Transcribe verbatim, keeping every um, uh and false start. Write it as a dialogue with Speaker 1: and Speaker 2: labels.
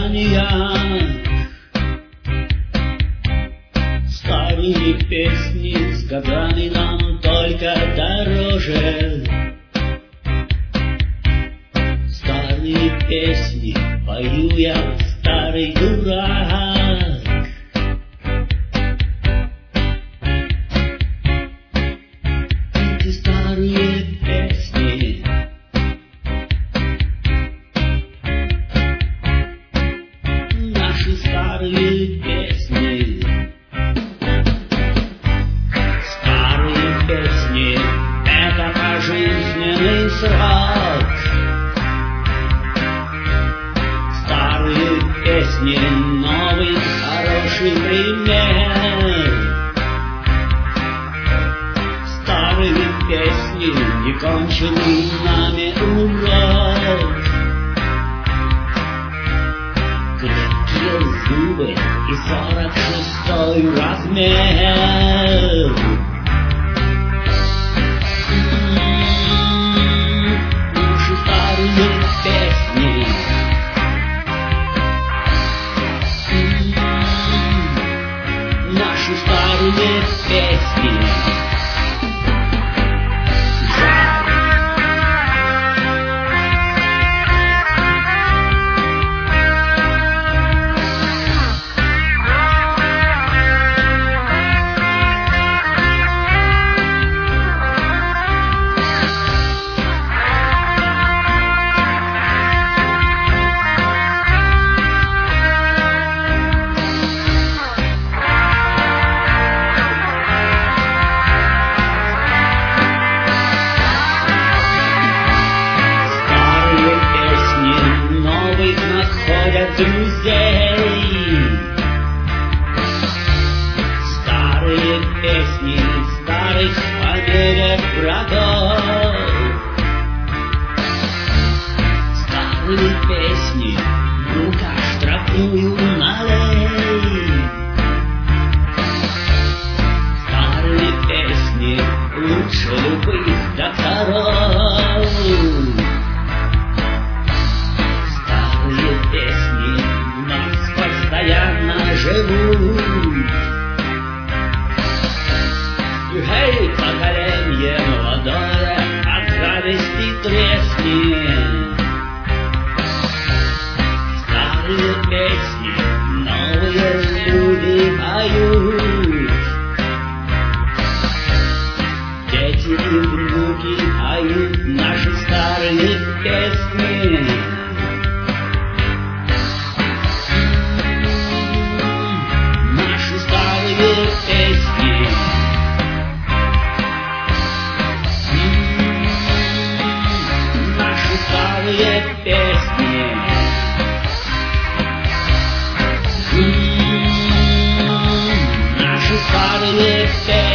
Speaker 1: воспоминания, старые песни с годами нам только дороже. Старые песни пою я, старый дурак. Эти старые песни наши старые песни, старые песни — это пожизненный срок. Старые песни — новый хороший пример. Старые песни — неконченный нами урок. Крепкие зубы и сорок шестой размер. М-м-м, наши старые песни. М-м-м, наши старые песни. Друзей. Старые песни старых поверят врагов. Старые песни ну-ка штрафную налей. Старые песни лучше любых докторов. Живут. Эй, поколение молодое, от зависти треснет. Старые песни новые люди поют. Дети и внуки поют наши старые песни. Песни. Наши старые песни. Наши старые песни.